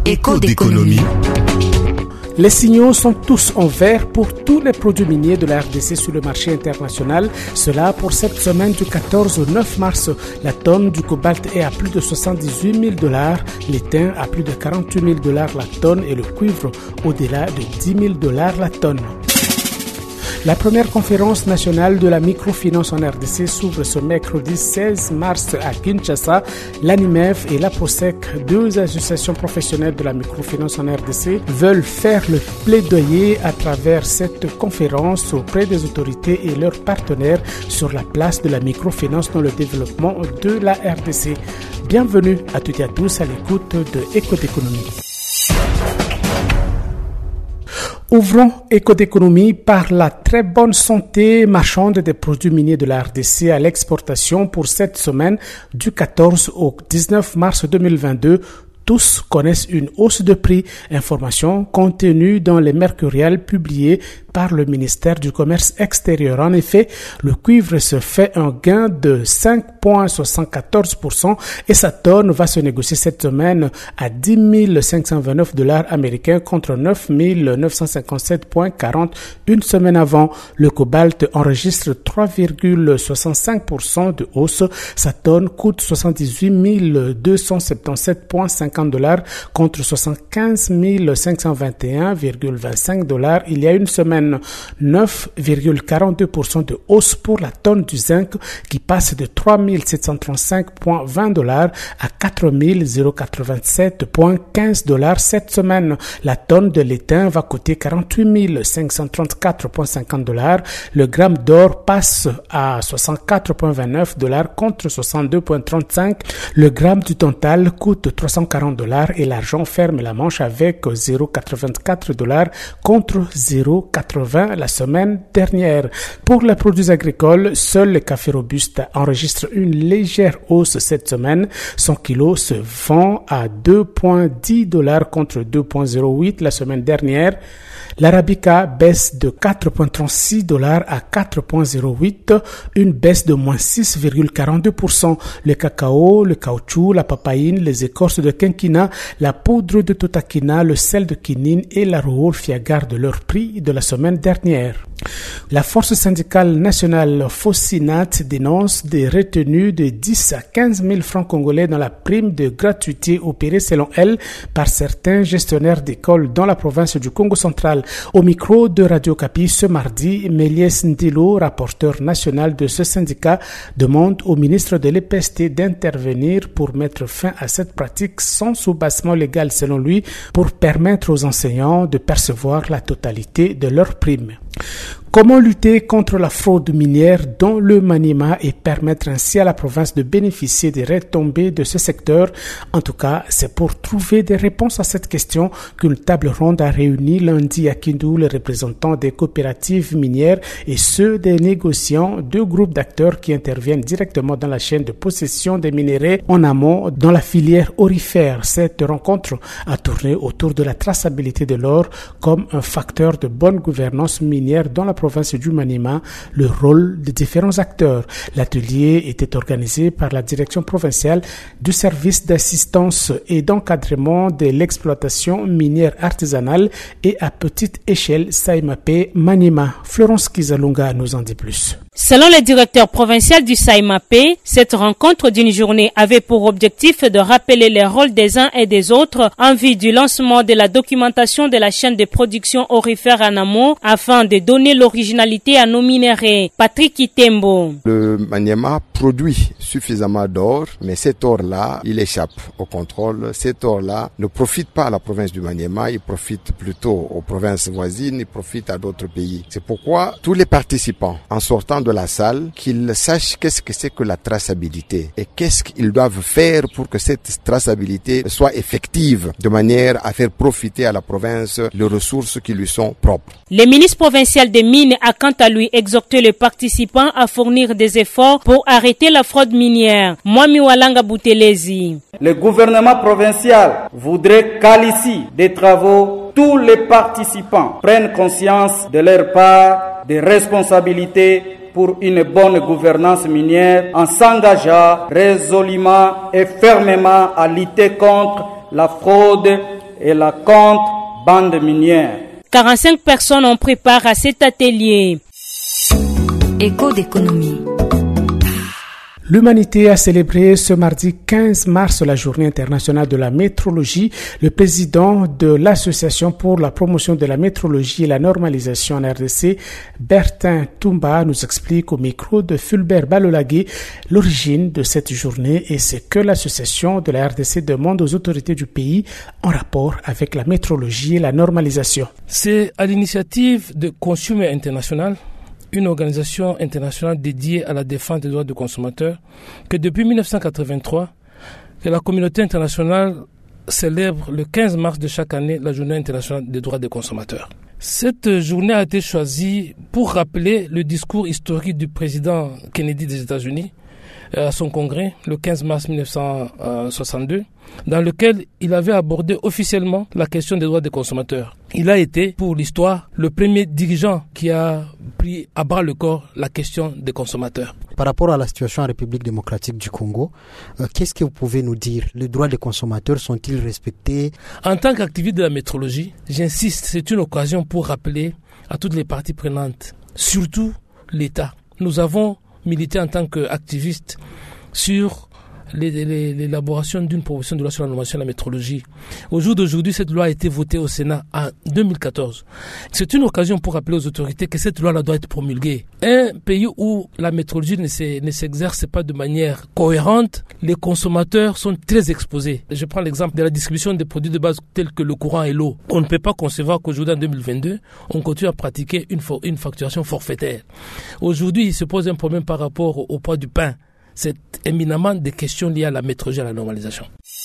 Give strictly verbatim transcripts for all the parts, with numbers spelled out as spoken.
Écho d'économie. Les signaux sont tous en vert pour tous les produits miniers de la R D C sur le marché international. Cela pour cette semaine du quatorze au neuf mars. La tonne du cobalt est à plus de soixante-dix-huit mille dollars, l'étain à plus de quarante-huit mille dollars la tonne et le cuivre au-delà de dix mille dollars la tonne. La première conférence nationale de la microfinance en R D C s'ouvre ce mercredi seize mars à Kinshasa. L'ANIMEF et l'APROSEC, deux associations professionnelles de la microfinance en R D C, veulent faire le plaidoyer à travers cette conférence auprès des autorités et leurs partenaires sur la place de la microfinance dans le développement de la R D C. Bienvenue à toutes et à tous à l'écoute de Écho d'économie. Ouvrons Écho d'économie par la très bonne santé marchande des produits miniers de la R D C à l'exportation pour cette semaine du quatorze au dix-neuf mars deux mille vingt-deux. Tous connaissent une hausse de prix. Information contenue dans les mercuriels publiés par le ministère du Commerce extérieur. En effet, le cuivre se fait un gain de cinq virgule soixante-quatorze pour cent et sa tonne va se négocier cette semaine à dix mille cinq cent vingt-neuf dollars américains contre neuf mille neuf cent cinquante-sept virgule quarante une semaine avant. Le cobalt enregistre trois virgule soixante-cinq pour cent de hausse. Sa tonne coûte soixante-dix-huit mille deux cent soixante-dix-sept virgule cinquante dollars contre soixante-quinze mille cinq cent vingt et un virgule vingt-cinq dollars il y a une semaine. neuf virgule quarante-deux pour cent de hausse pour la tonne du zinc qui passe de trois mille sept cent trente-cinq virgule vingt dollars à quatre mille quatre-vingt-sept virgule quinze dollars cette semaine. La tonne de l'étain va coûter quarante-huit mille cinq cent trente-quatre virgule cinquante dollars. Le gramme d'or passe à soixante-quatre virgule vingt-neuf dollars contre soixante-deux virgule trente-cinq. Le gramme du tantal coûte trois cent quarante dollars et l'argent ferme la manche avec zéro virgule quatre-vingt-quatre dollars contre zéro virgule quatre-vingts la semaine dernière. Pour les produits agricoles, seul le café robuste enregistre une légère hausse cette semaine. Son kilo se vend à deux virgule dix dollars contre deux virgule zéro huit la semaine dernière. L'arabica baisse de quatre virgule trente-six dollars à quatre virgule zéro huit, une baisse de moins six virgule quarante-deux pour cent. Le cacao, le caoutchouc, la papaïne, les écorces de quinquina, la poudre de totakina, le sel de quinine et la roulfia gardent leur prix de la semaine dernière. La force syndicale nationale Fossinat dénonce des retenues de dix à quinze mille francs congolais dans la prime de gratuité opérée selon elle par certains gestionnaires d'écoles dans la province du Congo central. Au micro de Radio Kapi ce mardi, Méliès Ndilo, rapporteur national de ce syndicat, demande au ministre de l'E P S T d'intervenir pour mettre fin à cette pratique sans soubassement légal selon lui pour permettre aux enseignants de percevoir la totalité de leurs primes. Comment lutter contre la fraude minière dans le Maniema et permettre ainsi à la province de bénéficier des retombées de ce secteur? En tout cas, c'est pour trouver des réponses à cette question qu'une table ronde a réuni lundi à Kindu les représentants des coopératives minières et ceux des négociants, deux groupes d'acteurs qui interviennent directement dans la chaîne de possession des minéraux en amont dans la filière aurifère. Cette rencontre a tourné autour de la traçabilité de l'or comme un facteur de bonne gouvernance minière dans la province du Maniema, le rôle des différents acteurs. L'atelier était organisé par la direction provinciale du service d'assistance et d'encadrement de l'exploitation minière artisanale et à petite échelle Saimapé Maniema. Florence Kizalunga nous en dit plus. Selon le directeur provincial du Saimapé, cette rencontre d'une journée avait pour objectif de rappeler les rôles des uns et des autres en vue du lancement de la documentation de la chaîne de production aurifère en amont afin de donner l'originalité à nos minéraux. Patrick Itembo. Le Maniema produit suffisamment d'or, mais cet or-là, il échappe au contrôle. Cet or-là ne profite pas à la province du Maniema, il profite plutôt aux provinces voisines, il profite à d'autres pays. C'est pourquoi tous les participants, en sortant de la salle, qu'ils sachent qu'est-ce que c'est que la traçabilité et qu'est-ce qu'ils doivent faire pour que cette traçabilité soit effective de manière à faire profiter à la province les ressources qui lui sont propres. Le ministre provincial des Mines a quant à lui exhorté les participants à fournir des efforts pour arrêter la fraude minière. Mwami Walanga Boutelezi. Le gouvernement provincial voudrait qu'ici des travaux, tous les participants prennent conscience de leur part des responsabilités pour une bonne gouvernance minière en s'engageant résolument et fermement à lutter contre la fraude et la contre-bande minière. quarante-cinq personnes ont pris part à cet atelier. Écho d'économie. L'humanité a célébré ce mardi quinze mars la journée internationale de la métrologie. Le président de l'Association pour la promotion de la métrologie et la normalisation en R D C, Bertin Toumba, nous explique au micro de Fulbert Balolagé l'origine de cette journée et ce que l'association de la R D C demande aux autorités du pays en rapport avec la métrologie et la normalisation. C'est à l'initiative de Consumer International, une organisation internationale dédiée à la défense des droits des consommateurs, que depuis mille neuf cent quatre-vingt-trois, que la communauté internationale célèbre le quinze mars de chaque année la journée internationale des droits des consommateurs. Cette journée a été choisie pour rappeler le discours historique du président Kennedy des États-Unis à son congrès le quinze mars mille neuf cent soixante-deux, dans lequel il avait abordé officiellement la question des droits des consommateurs. Il a été, pour l'histoire, le premier dirigeant qui a pris à bras le corps la question des consommateurs. Par rapport à la situation en République démocratique du Congo, euh, qu'est-ce que vous pouvez nous dire? Les droits des consommateurs sont-ils respectés? En tant qu'activiste de la métrologie, j'insiste, c'est une occasion pour rappeler à toutes les parties prenantes, surtout l'État. Nous avons milité en tant qu'activistes sur l'élaboration d'une proposition de loi sur la normalisation de la métrologie. Au jour d'aujourd'hui, cette loi a été votée au Sénat en deux mille quatorze. C'est une occasion pour rappeler aux autorités que cette loi-là doit être promulguée. Un pays où la métrologie ne s'exerce pas de manière cohérente, les consommateurs sont très exposés. Je prends l'exemple de la distribution des produits de base tels que le courant et l'eau. On ne peut pas concevoir qu'aujourd'hui, en deux mille vingt-deux, on continue à pratiquer une, une facturation forfaitaire. Aujourd'hui, il se pose un problème par rapport au, au poids du pain. C'est éminemment des questions liées à la métrologie et à la normalisation.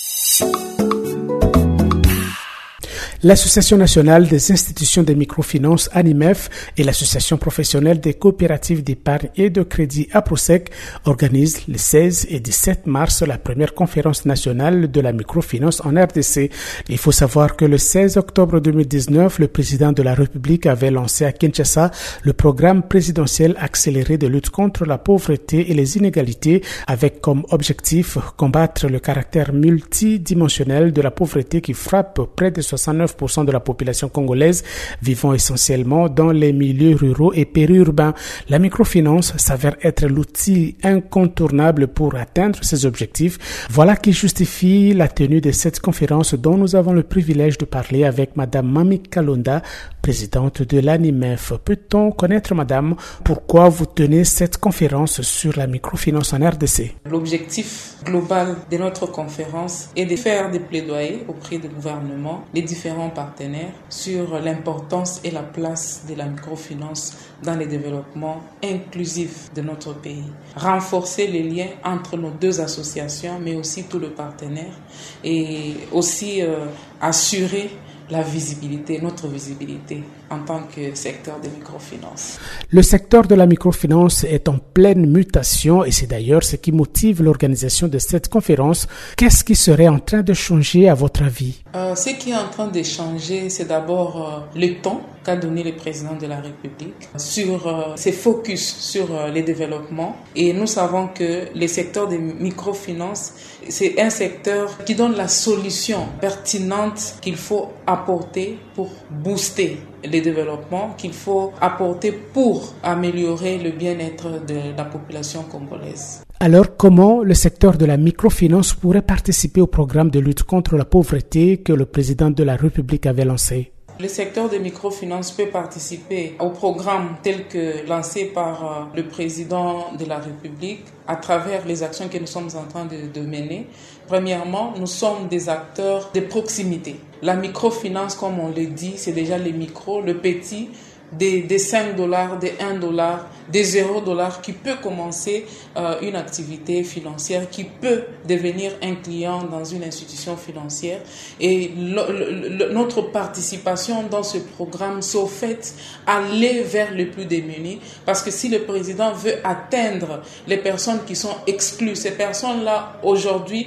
L'Association nationale des institutions de microfinance ANIMEF et l'Association professionnelle des coopératives d'épargne et de crédit APROSEC organisent le seize et dix-sept mars la première conférence nationale de la microfinance en R D C. Il faut savoir que le seize octobre deux mille dix-neuf, le président de la République avait lancé à Kinshasa le programme présidentiel accéléré de lutte contre la pauvreté et les inégalités avec comme objectif combattre le caractère multidimensionnel de la pauvreté qui frappe près de soixante-neuf pour cent de la population congolaise vivant essentiellement dans les milieux ruraux et périurbains. La microfinance s'avère être l'outil incontournable pour atteindre ces objectifs. Voilà qui justifie la tenue de cette conférence dont nous avons le privilège de parler avec Madame Mami Kalonda, présidente de l'ANIMEF. Peut-on connaître, Madame, pourquoi vous tenez cette conférence sur la microfinance en R D C? L'objectif global de notre conférence est de faire des plaidoyers auprès du gouvernement, les différents partenaires, sur l'importance et la place de la microfinance dans le développement inclusif de notre pays. Renforcer les liens entre nos deux associations, mais aussi tous les partenaires, et aussi euh, assurer la visibilité, notre visibilité en tant que secteur de microfinance. Le secteur de la microfinance est en pleine mutation et c'est d'ailleurs ce qui motive l'organisation de cette conférence. Qu'est-ce qui serait en train de changer à votre avis? euh, Ce qui est en train de changer, c'est d'abord euh, le ton qu'a donné le président de la République sur euh, ses focus sur euh, les développements. Et nous savons que le secteur des microfinances, c'est un secteur qui donne la solution pertinente qu'il faut apporter pour booster les développements, qu'il faut apporter pour améliorer le bien-être de la population congolaise. Alors, comment le secteur de la microfinance pourrait participer au programme de lutte contre la pauvreté que le président de la République avait lancé? Le secteur des microfinances peut participer au programme tel que lancé par le président de la République à travers les actions que nous sommes en train de, de mener. Premièrement, nous sommes des acteurs de proximité. La microfinance, comme on le dit, c'est déjà les micros, le petit, des, des cinq dollars, des un dollar, des zéro dollars qui peut commencer euh, une activité financière, qui peut devenir un client dans une institution financière. Et le, le, notre participation dans ce programme s'est faite aller vers les plus démunis, parce que si le président veut atteindre les personnes qui sont exclues, ces personnes-là aujourd'hui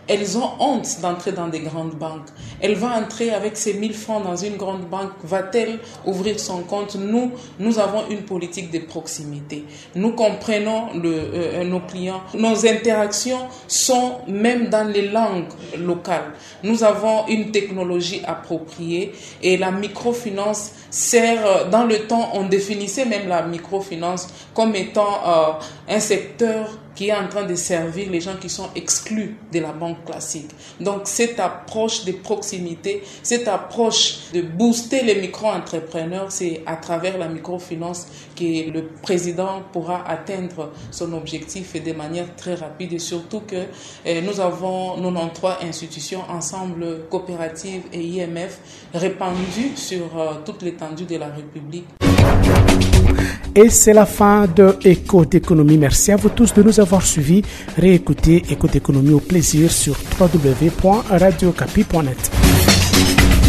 elles ont honte d'entrer dans des grandes banques. Elle va entrer avec ses mille francs dans une grande banque. Va-t-elle ouvrir son compte? Nous, nous avons une politique de proximité. Nous comprenons le, euh, nos clients. Nos interactions sont même dans les langues locales. Nous avons une technologie appropriée et la microfinance sert, dans le temps, on définissait même la microfinance comme étant euh, un secteur qui est en train de servir les gens qui sont exclus de la banque classique. Donc cette approche de proximité, cette approche de booster les micro-entrepreneurs, c'est à travers la microfinance que le président pourra atteindre son objectif de manière très rapide et surtout que eh, nous avons quatre-vingt-treize institutions, ensemble coopératives et I M F répandues sur euh, toute l'étendue de la République. Et c'est la fin de Écho d'économie. Merci à vous tous de nous avoir suivis. Réécoutez Écho d'économie au plaisir sur w w w point radio okapi point net.